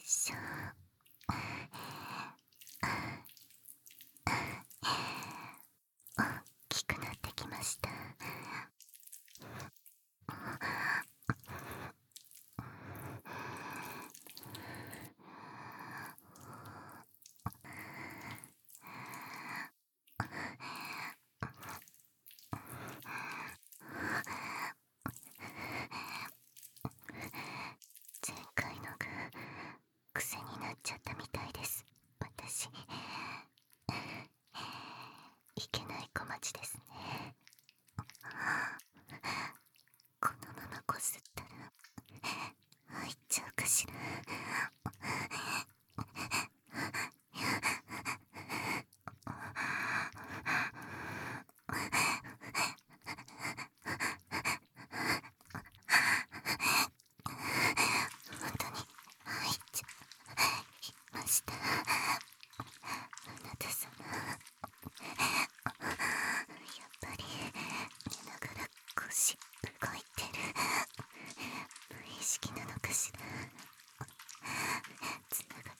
しょ。大きくなってきました。前回のが癖になっちゃったみたいです。私いけない小町ですね。このままこすったら入っちゃうかしら。本当に入っちゃいました。あなた様、やっぱり寝ながら腰動いてる。無意識なのかしら。つなが